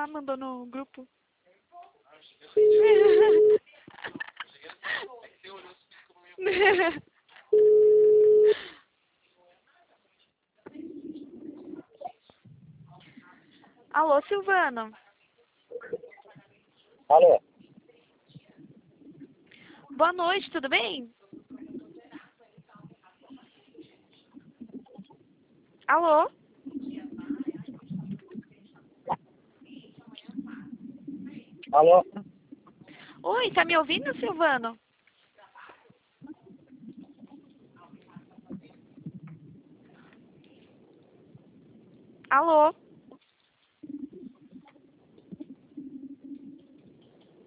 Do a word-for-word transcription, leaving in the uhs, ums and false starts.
lá, mandou no grupo. Alô, Silvano. Alô? Boa noite, tudo bem? Alô? Alô? Oi, tá me ouvindo, Silvano? Alô?